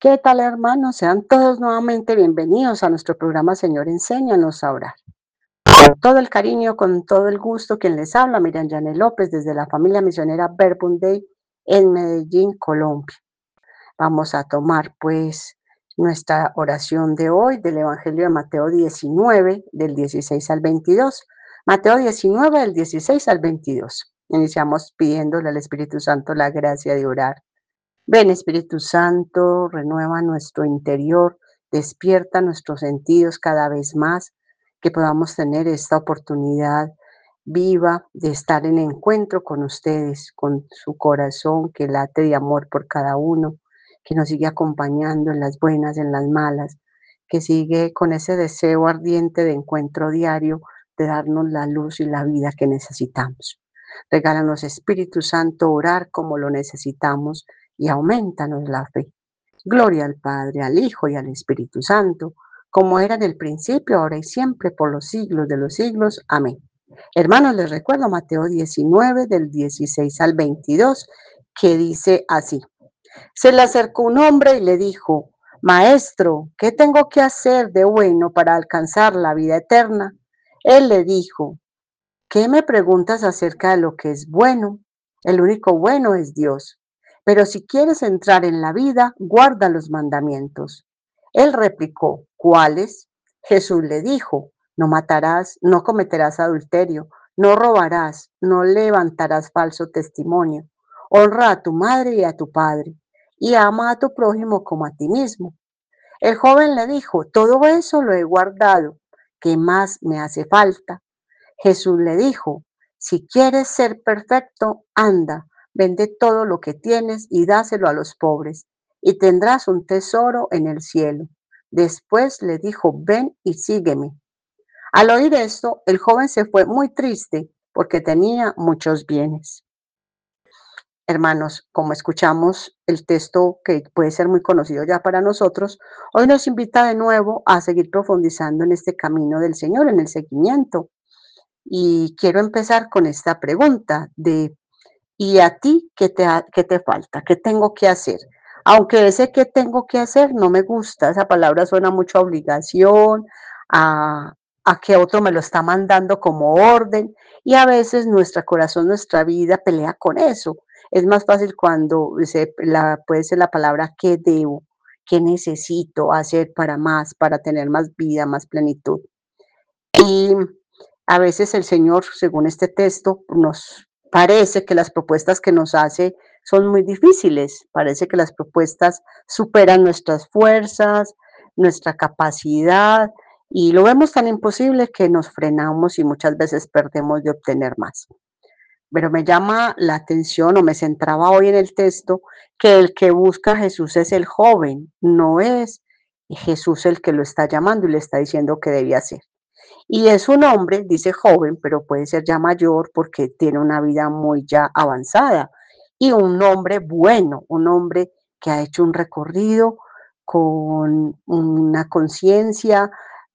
¿Qué tal, hermanos? Sean todos nuevamente bienvenidos a nuestro programa Señor, enséñanos a orar. Con todo el cariño, con todo el gusto, quien les habla, Miriam Yanel López, desde la familia misionera Verbum Dei en Medellín, Colombia. Vamos a tomar pues nuestra oración de hoy del Evangelio de Mateo 19, del 16 al 22. Mateo 19, del 16 al 22. Iniciamos pidiéndole al Espíritu Santo la gracia de orar. Ven, Espíritu Santo, renueva nuestro interior, despierta nuestros sentidos cada vez más, que podamos tener esta oportunidad viva de estar en encuentro con ustedes, con su corazón que late de amor por cada uno, que nos sigue acompañando en las buenas, en las malas, que sigue con ese deseo ardiente de encuentro diario, de darnos la luz y la vida que necesitamos. Regálanos, Espíritu Santo, orar como lo necesitamos y aumentanos la fe. Gloria al Padre, al Hijo y al Espíritu Santo, como era en el principio, ahora y siempre, por los siglos de los siglos. Amén. Hermanos, les recuerdo Mateo 19, del 16 al 22, que dice así. Se le acercó un hombre y le dijo, Maestro, ¿qué tengo que hacer de bueno para alcanzar la vida eterna? Él le dijo, ¿qué me preguntas acerca de lo que es bueno? El único bueno es Dios. Pero si quieres entrar en la vida, guarda los mandamientos. Él replicó, ¿cuáles? Jesús le dijo, no matarás, no cometerás adulterio, no robarás, no levantarás falso testimonio. Honra a tu madre y a tu padre, y ama a tu prójimo como a ti mismo. El joven le dijo, todo eso lo he guardado. ¿Qué más me hace falta? Jesús le dijo, si quieres ser perfecto, anda, vende todo lo que tienes y dáselo a los pobres, y tendrás un tesoro en el cielo. Después le dijo, ven y sígueme. Al oír esto, el joven se fue muy triste porque tenía muchos bienes. Hermanos, como escuchamos el texto que puede ser muy conocido ya para nosotros, hoy nos invita de nuevo a seguir profundizando en este camino del Señor, en el seguimiento. Y quiero empezar con esta pregunta de, ¿y a ti qué te falta? ¿Qué tengo que hacer? Aunque ese qué tengo que hacer no me gusta, esa palabra suena mucho a obligación, a, a que otro me lo está mandando como orden, y a veces nuestro corazón, nuestra vida pelea con eso. Es más fácil cuando puede ser la palabra qué debo, qué necesito hacer para más, para tener más vida, más plenitud. Y a veces el Señor, según este texto, nos parece que las propuestas que nos hace son muy difíciles. Parece que las propuestas superan nuestras fuerzas, nuestra capacidad, y lo vemos tan imposible que nos frenamos y muchas veces perdemos de obtener más. Pero me llama la atención, o me centraba hoy en el texto, que el que busca a Jesús es el joven, no es Jesús el que lo está llamando y le está diciendo que debía hacer. Y es un hombre, dice joven, pero puede ser ya mayor porque tiene una vida muy ya avanzada. Y un hombre bueno, un hombre que ha hecho un recorrido con una conciencia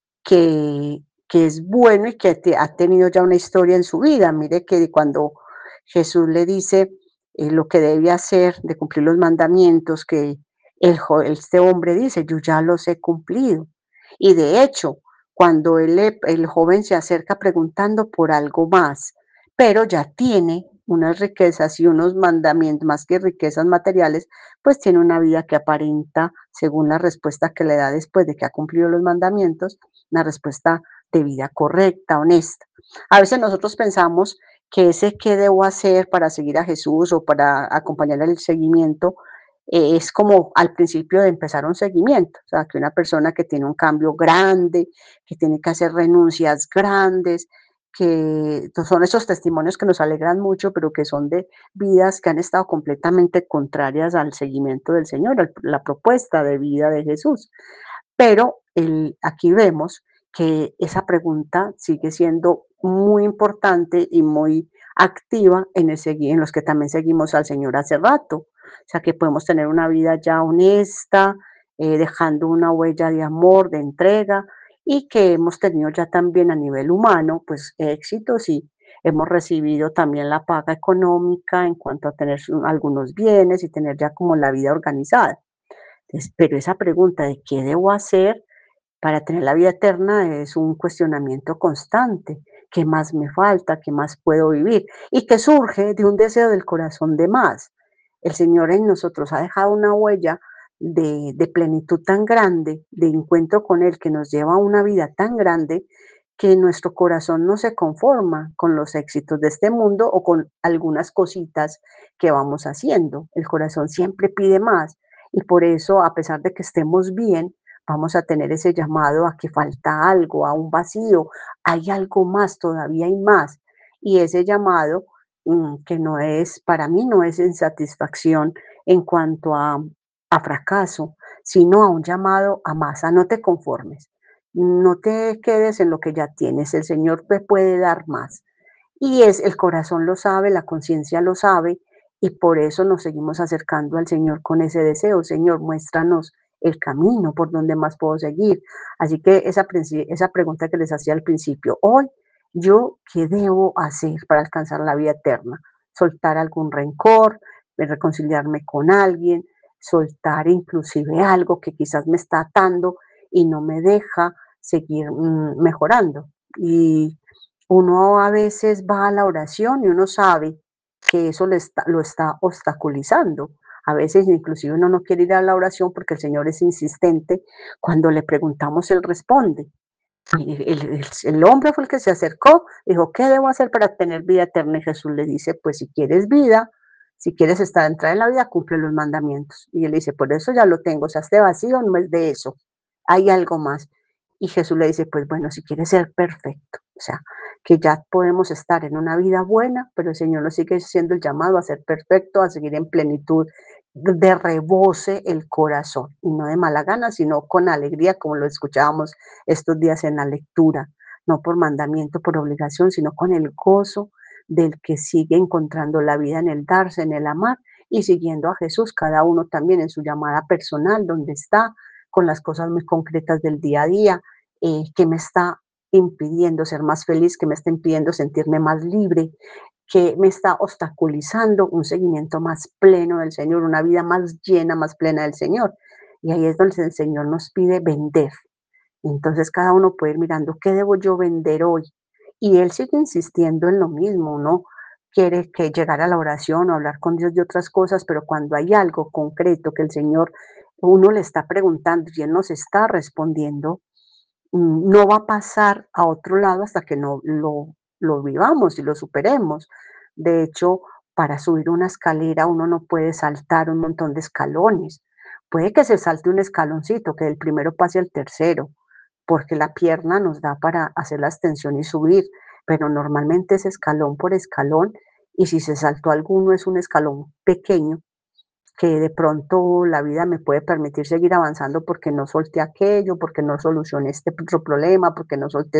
que es bueno y que ha tenido ya una historia en su vida. Mire que cuando Jesús le dice lo que debe hacer de cumplir los mandamientos, que este hombre dice, yo ya los he cumplido. Y de hecho, cuando el joven se acerca preguntando por algo más, pero ya tiene unas riquezas y unos mandamientos, más que riquezas materiales, pues tiene una vida que aparenta, según la respuesta que le da después de que ha cumplido los mandamientos, una respuesta de vida correcta, honesta. A veces nosotros pensamos que ese qué debo hacer para seguir a Jesús o para acompañar el seguimiento es como al principio de empezar un seguimiento, o sea, que una persona que tiene un cambio grande, que tiene que hacer renuncias grandes, que son esos testimonios que nos alegran mucho, pero que son de vidas que han estado completamente contrarias al seguimiento del Señor, la propuesta de vida de Jesús. Pero aquí vemos que esa pregunta sigue siendo muy importante y muy activa en los que también seguimos al Señor hace rato. O sea, que podemos tener una vida ya honesta, dejando una huella de amor, de entrega, y que hemos tenido ya también a nivel humano, pues éxitos y hemos recibido también la paga económica en cuanto a tener algunos bienes y tener ya como la vida organizada. Pero esa pregunta de qué debo hacer para tener la vida eterna es un cuestionamiento constante. ¿Qué más me falta? ¿Qué más puedo vivir? Y que surge de un deseo del corazón de más. El Señor en nosotros ha dejado una huella de plenitud tan grande, de encuentro con Él, que nos lleva a una vida tan grande que nuestro corazón no se conforma con los éxitos de este mundo o con algunas cositas que vamos haciendo. El corazón siempre pide más y por eso, a pesar de que estemos bien, vamos a tener ese llamado a que falta algo, a un vacío, hay algo más, todavía hay más. Y ese llamado, que no es, para mí no es insatisfacción en cuanto a fracaso, sino a un llamado a más, a no te conformes, no te quedes en lo que ya tienes, el Señor te puede dar más. Y es el corazón lo sabe, la conciencia lo sabe, y por eso nos seguimos acercando al Señor con ese deseo. Señor, muéstranos el camino por donde más puedo seguir. Así que esa pregunta que les hacía al principio, hoy, ¿yo qué debo hacer para alcanzar la vida eterna? Soltar algún rencor, reconciliarme con alguien, soltar inclusive algo que quizás me está atando y no me deja seguir mejorando. Y uno a veces va a la oración y uno sabe que eso lo está obstaculizando. A veces inclusive uno no quiere ir a la oración porque el Señor es insistente. Cuando le preguntamos, Él responde. Y el hombre fue el que se acercó, dijo, ¿qué debo hacer para tener vida eterna? Y Jesús le dice, pues si quieres vida, si quieres entrar en la vida, cumple los mandamientos. Y él dice, por eso ya lo tengo, o sea, este vacío no es de eso, hay algo más. Y Jesús le dice, pues bueno, si quieres ser perfecto, o sea, que ya podemos estar en una vida buena, pero el Señor nos sigue siendo el llamado a ser perfecto, a seguir en plenitud, de rebose el corazón, y no de mala gana, sino con alegría, como lo escuchábamos estos días en la lectura, no por mandamiento, por obligación, sino con el gozo del que sigue encontrando la vida en el darse, en el amar y siguiendo a Jesús, cada uno también en su llamada personal, donde está, con las cosas muy concretas del día a día, que me está impidiendo ser más feliz, que me está impidiendo sentirme más libre, que me está obstaculizando un seguimiento más pleno del Señor, una vida más llena, más plena del Señor. Y ahí es donde el Señor nos pide vender. Entonces cada uno puede ir mirando qué debo yo vender hoy. Y él sigue insistiendo en lo mismo, uno quiere que llegar a la oración o hablar con Dios de otras cosas, pero cuando hay algo concreto que el Señor, uno le está preguntando y él nos está respondiendo, no va a pasar a otro lado hasta que no lo vivamos y lo superemos. De hecho, para subir una escalera uno no puede saltar un montón de escalones. Puede que se salte un escaloncito, que del primero pase al tercero, porque la pierna nos da para hacer la extensión y subir, pero normalmente es escalón por escalón, y si se saltó alguno es un escalón pequeño que de pronto la vida me puede permitir seguir avanzando porque no solté aquello, porque no solucioné este otro problema, porque no solté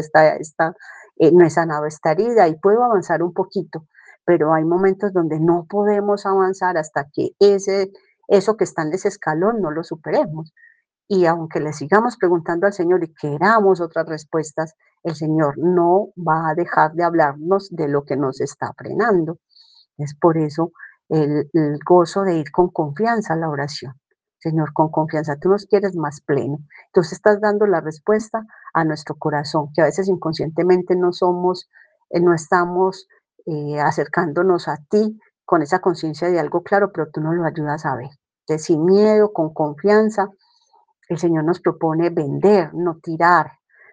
no he sanado esta herida y puedo avanzar un poquito, pero hay momentos donde no podemos avanzar hasta que eso que está en ese escalón no lo superemos. Y aunque le sigamos preguntando al Señor y queramos otras respuestas, el Señor no va a dejar de hablarnos de lo que nos está frenando. Es por eso el gozo de ir con confianza a la oración. Señor, con confianza, tú nos quieres más pleno. Entonces estás dando la respuesta a nuestro corazón, que a veces inconscientemente no estamos acercándonos a ti con esa conciencia de algo claro, pero tú nos lo ayudas a ver. Entonces, sin miedo, con confianza, el Señor nos propone vender, no tirar,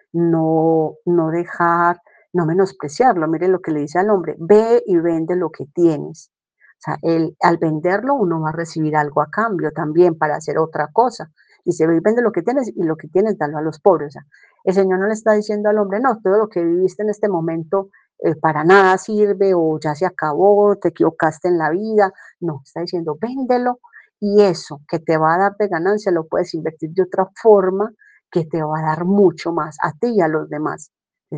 no dejar, no menospreciarlo. Mire lo que le dice al hombre, ve y vende lo que tienes. O sea, al venderlo uno va a recibir algo a cambio también para hacer otra cosa. Dice, ve y vende lo que tienes y lo que tienes dalo a los pobres. O sea, el Señor no le está diciendo al hombre, no, todo lo que viviste en este momento para nada sirve o ya se acabó, te equivocaste en la vida. No, está diciendo, véndelo y eso que te va a dar de ganancia lo puedes invertir de otra forma que te va a dar mucho más a ti y a los demás.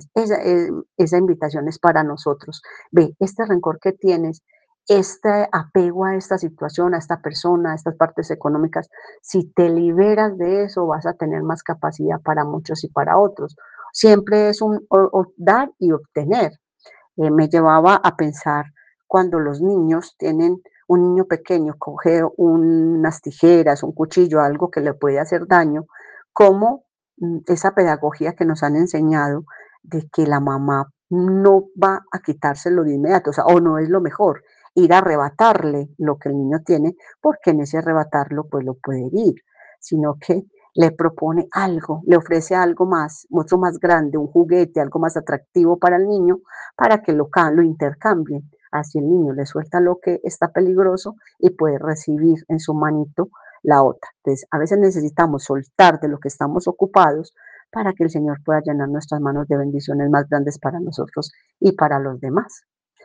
Esa invitación es para nosotros. Ve, este rencor que tienes, este apego a esta situación, a esta persona, a estas partes económicas, si te liberas de eso, vas a tener más capacidad para muchos y para otros. Siempre es un dar y obtener. Me llevaba a pensar cuando los niños tienen un niño pequeño coge unas tijeras, un cuchillo, algo que le puede hacer daño, cómo esa pedagogía que nos han enseñado de que la mamá no va a quitárselo de inmediato, o sea, o no es lo mejor ir a arrebatarle lo que el niño tiene, porque en ese arrebatarlo pues lo puede herir, sino que le propone algo, le ofrece algo más, mucho más grande, un juguete, algo más atractivo para el niño, para que lo intercambien. Así el niño le suelta lo que está peligroso y puede recibir en su manito la otra. Entonces, a veces necesitamos soltar de lo que estamos ocupados para que el Señor pueda llenar nuestras manos de bendiciones más grandes para nosotros y para los demás.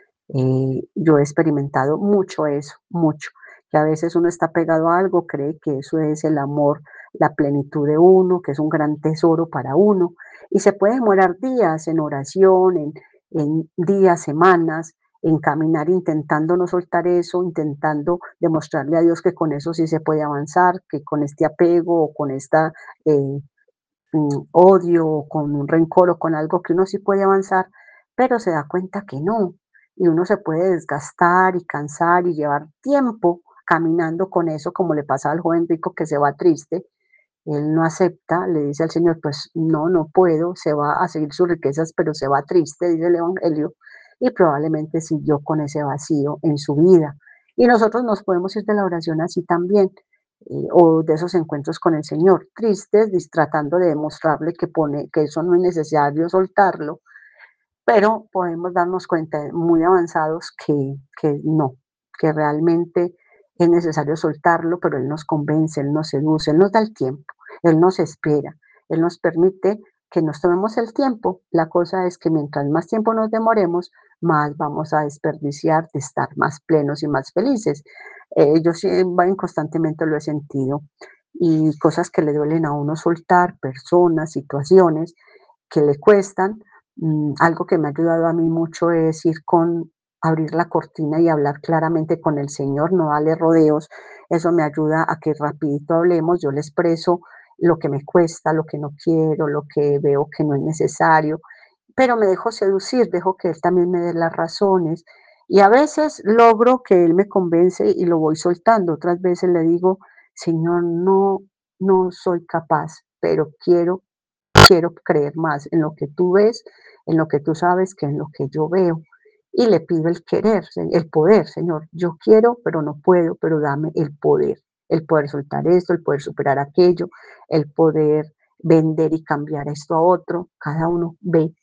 Yo he experimentado mucho eso, mucho, que a veces uno está pegado a algo, cree que eso es el amor, la plenitud de uno, que es un gran tesoro para uno, y se puede demorar días en oración, en días, semanas, en caminar intentando no soltar eso, intentando demostrarle a Dios que con eso sí se puede avanzar, que con este apego o con esta eh, odio o con un rencor o con algo que uno sí puede avanzar, pero se da cuenta que no. Y uno se puede desgastar y cansar y llevar tiempo caminando con eso, como le pasa al joven rico que se va triste. Él no acepta, le dice al Señor, pues no, no puedo, se va a seguir sus riquezas, pero se va triste, dice el Evangelio, y probablemente siguió con ese vacío en su vida. Y nosotros nos podemos ir de la oración así también, o de esos encuentros con el Señor, tristes, tratando de demostrarle que eso no es necesario soltarlo, pero podemos darnos cuenta muy avanzados que no, que realmente es necesario soltarlo, pero Él nos convence, Él nos seduce, Él nos da el tiempo, Él nos espera, Él nos permite que nos tomemos el tiempo. La cosa es que mientras más tiempo nos demoremos, más vamos a desperdiciar de estar más plenos y más felices. Yo sí, constantemente lo he sentido y cosas que le duelen a uno soltar, personas, situaciones que le cuestan. Algo que me ha ayudado a mí mucho es ir con abrir la cortina y hablar claramente con el Señor, no darle rodeos. Eso me ayuda a que rapidito hablemos, yo le expreso lo que me cuesta, lo que no quiero, lo que veo que no es necesario, pero me dejo seducir, dejo que él también me dé las razones y a veces logro que él me convence y lo voy soltando. Otras veces le digo: "Señor, no, no soy capaz, pero quiero creer más en lo que tú ves, en lo que tú sabes, que en lo que yo veo". Y le pido el querer, el poder, Señor. Yo quiero, pero no puedo, pero dame el poder soltar esto, el poder superar aquello, el poder vender y cambiar esto a otro. Cada uno ve.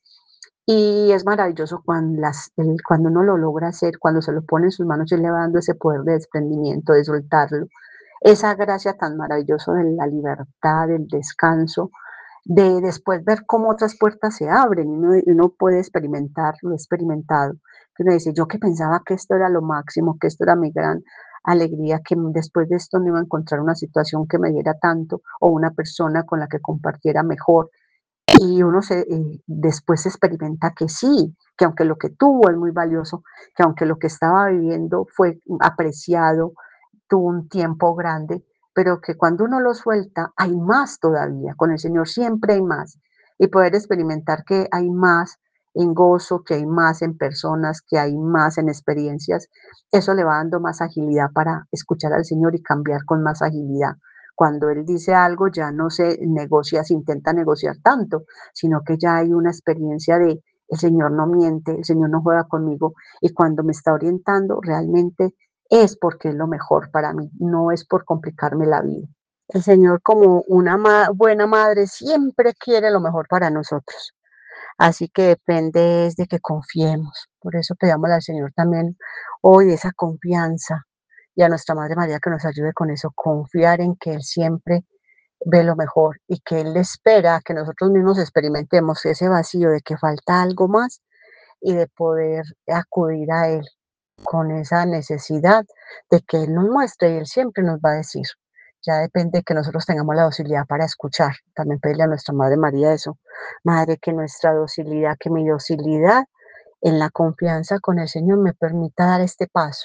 Y es maravilloso cuando uno lo logra hacer, cuando se lo pone en sus manos y le va dando ese poder de desprendimiento, de soltarlo. Esa gracia tan maravillosa de la libertad, del descanso, de después ver cómo otras puertas se abren y uno puede experimentar, lo he experimentado, que uno dice, yo que pensaba que esto era lo máximo, que esto era mi gran alegría, que después de esto no iba a encontrar una situación que me diera tanto o una persona con la que compartiera mejor. Y uno después experimenta que sí, que aunque lo que tuvo es muy valioso, que aunque lo que estaba viviendo fue apreciado, tuvo un tiempo grande, pero que cuando uno lo suelta hay más todavía, con el Señor siempre hay más. Y poder experimentar que hay más en gozo, que hay más en personas, que hay más en experiencias, eso le va dando más agilidad para escuchar al Señor y cambiar con más agilidad. Cuando Él dice algo ya no se negocia, se intenta negociar tanto, sino que ya hay una experiencia de el Señor no miente, el Señor no juega conmigo y cuando me está orientando realmente es porque es lo mejor para mí, no es por complicarme la vida. El Señor, como una buena madre, siempre quiere lo mejor para nosotros. Así que depende es de que confiemos. Por eso pedamos al Señor también hoy esa confianza y a nuestra Madre María que nos ayude con eso, confiar en que Él siempre ve lo mejor y que Él espera que nosotros mismos experimentemos ese vacío de que falta algo más y de poder acudir a Él con esa necesidad de que Él nos muestre y Él siempre nos va a decir. Ya depende de que nosotros tengamos la docilidad para escuchar. También pedirle a nuestra Madre María eso. Madre, que nuestra docilidad, que mi docilidad en la confianza con el Señor me permita dar este paso.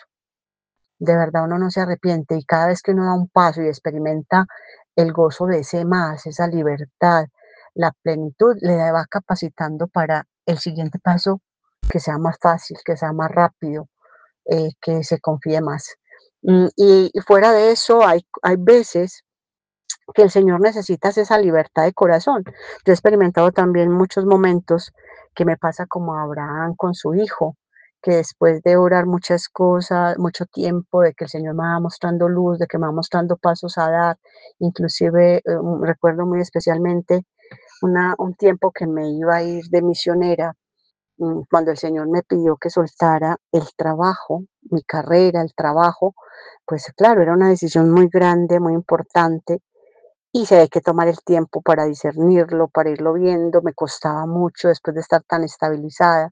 De verdad uno no se arrepiente y cada vez que uno da un paso y experimenta el gozo de ese más, esa libertad, la plenitud, va capacitando para el siguiente paso que sea más fácil, que sea más rápido, que se confíe más. Y fuera de eso, hay veces que el Señor necesita es esa libertad de corazón. Yo he experimentado también muchos momentos que me pasa como Abraham con su hijo, que después de orar muchas cosas, mucho tiempo, de que el Señor me va mostrando luz, de que me va mostrando pasos a dar, inclusive recuerdo muy especialmente un tiempo que me iba a ir de misionera, cuando el Señor me pidió que soltara el trabajo, mi carrera, el trabajo, pues claro, era una decisión muy grande, muy importante, y sí hay que tomar el tiempo para discernirlo, para irlo viendo. Me costaba mucho después de estar tan estabilizada,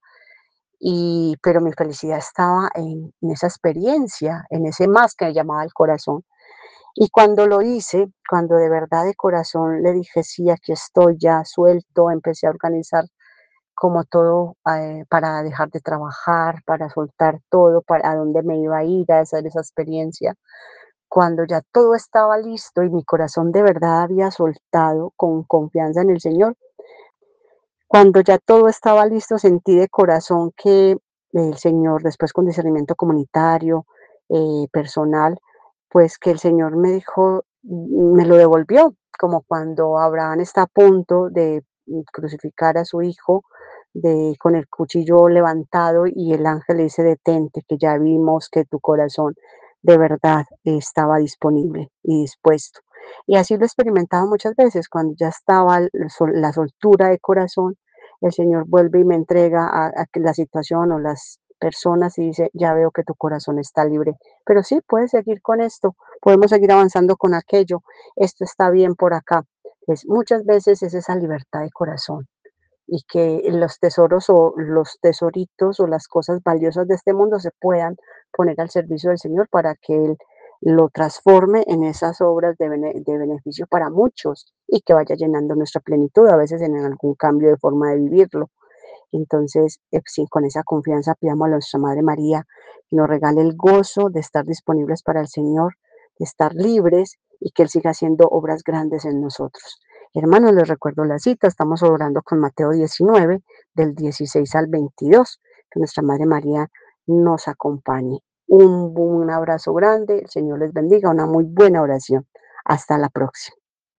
pero mi felicidad estaba en esa experiencia, en ese más que me llamaba el corazón. Y cuando lo hice, cuando de verdad de corazón le dije: "Sí, aquí estoy ya suelto", empecé a organizar como todo, para dejar de trabajar, para soltar todo, para a dónde me iba a ir a hacer esa experiencia. Cuando ya todo estaba listo y mi corazón de verdad había soltado con confianza en el Señor, cuando ya todo estaba listo, sentí de corazón que el Señor, después con discernimiento comunitario, personal, pues que el Señor me dijo, me lo devolvió, como cuando Abraham está a punto de crucificar a su hijo, con el cuchillo levantado y el ángel le dice, detente, que ya vimos que tu corazón de verdad estaba disponible y dispuesto. Y así lo he experimentado muchas veces, cuando ya estaba la soltura de corazón, el Señor vuelve y me entrega a que la situación o las personas y dice, ya veo que tu corazón está libre, pero sí, puedes seguir con esto, podemos seguir avanzando con aquello, esto está bien por acá. Muchas veces es esa libertad de corazón y que los tesoros o los tesoritos o las cosas valiosas de este mundo se puedan poner al servicio del Señor para que Él lo transforme en esas obras de beneficio para muchos y que vaya llenando nuestra plenitud, a veces en algún cambio de forma de vivirlo. Entonces, sí, con esa confianza pidamos a nuestra Madre María que nos regale el gozo de estar disponibles para el Señor, de estar libres y que Él siga haciendo obras grandes en nosotros. Hermanos, les recuerdo la cita, estamos orando con Mateo 19, del 16 al 22, que nuestra Madre María nos acompañe. Un abrazo grande, el Señor les bendiga, una muy buena oración. Hasta la próxima.